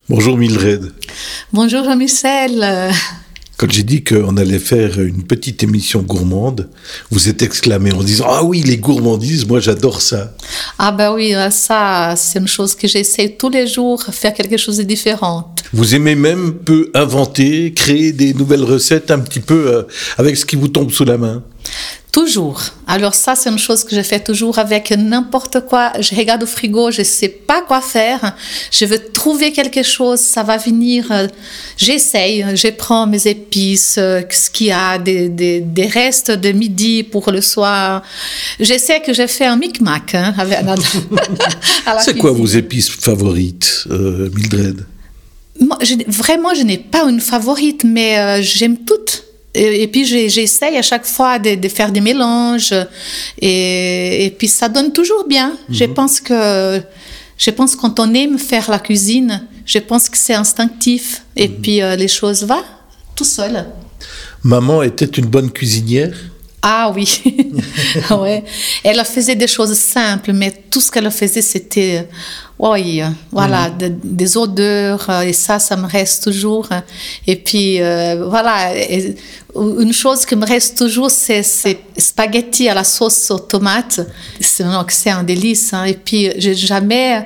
Bonjour Mildred. Bonjour Jean-Michel. Quand j'ai dit qu'on allait faire une petite émission gourmande, vous êtes exclamé en disant « Ah oui, les gourmandises, moi j'adore ça ». Ah ben oui, ça c'est une chose que j'essaie tous les jours, faire quelque chose de différent. Vous aimez même peu inventer, créer des nouvelles recettes un petit peu avec ce qui vous tombe sous la main? Toujours. Alors ça, c'est une chose que je fais toujours avec n'importe quoi. Je regarde au frigo, je ne sais pas quoi faire. Je veux trouver quelque chose, ça va venir. J'essaye, je prends mes épices, ce qu'il y a, des restes de midi pour le soir. J'essaie que je fais un micmac. C'est quoi vos épices favorites, Mildred? Moi, je n'ai pas une favorite, mais j'aime toutes. Et puis j'essaye à chaque fois de faire des mélanges et puis ça donne toujours bien. Je pense que quand on aime faire la cuisine, je pense que c'est instinctif et puis les choses vont tout seul. Maman était une bonne cuisinière? Ah oui, ouais. Elle faisait des choses simples, mais tout ce qu'elle faisait, c'était, oui, voilà, des odeurs, et ça me reste toujours. Et puis, voilà, une chose qui me reste toujours, c'est spaghettis à la sauce aux tomates. C'est un délice. Hein. Et puis, j'ai jamais,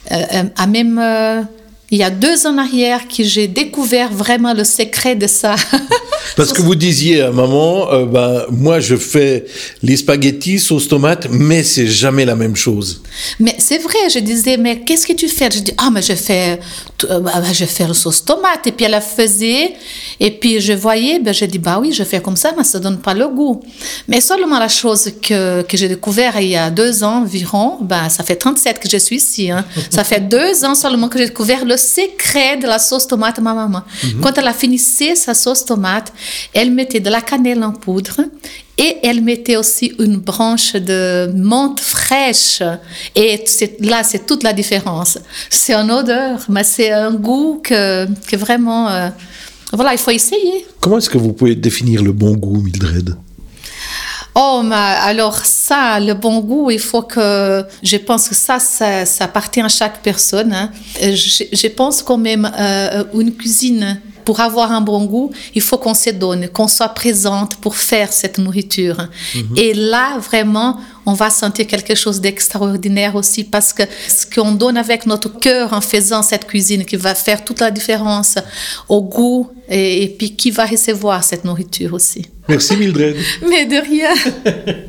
il y a 2 ans en arrière que j'ai découvert vraiment le secret de ça. Parce que vous disiez à maman, moi je fais les spaghettis sauce tomate, mais c'est jamais la même chose. Mais c'est vrai, je disais, mais qu'est-ce que tu fais? Je dis, mais je fais la sauce tomate. Et puis elle faisait, et puis je voyais, je dis, oui, je fais comme ça, mais ça donne pas le goût. Mais seulement la chose que j'ai découvert il y a 2 ans environ, ça fait 37 que je suis ici, hein. Ça fait 2 ans seulement que j'ai découvert le secret de la sauce tomate de ma maman. Quand elle a finissé sa sauce tomate, elle mettait de la cannelle en poudre et elle mettait aussi une branche de menthe fraîche. Et là, c'est toute la différence. C'est une odeur, mais c'est un goût que vraiment... voilà, il faut essayer. Comment est-ce que vous pouvez définir le bon goût, Mildred? Alors ça, le bon goût, il faut que... Je pense que ça appartient à chaque personne. Hein. Je pense quand même une cuisine... Pour avoir un bon goût, il faut qu'on se donne, qu'on soit présente pour faire cette nourriture. Et là, vraiment, on va sentir quelque chose d'extraordinaire aussi parce que ce qu'on donne avec notre cœur en faisant cette cuisine qui va faire toute la différence au goût et puis qui va recevoir cette nourriture aussi. Merci Mildred. Mais de rien.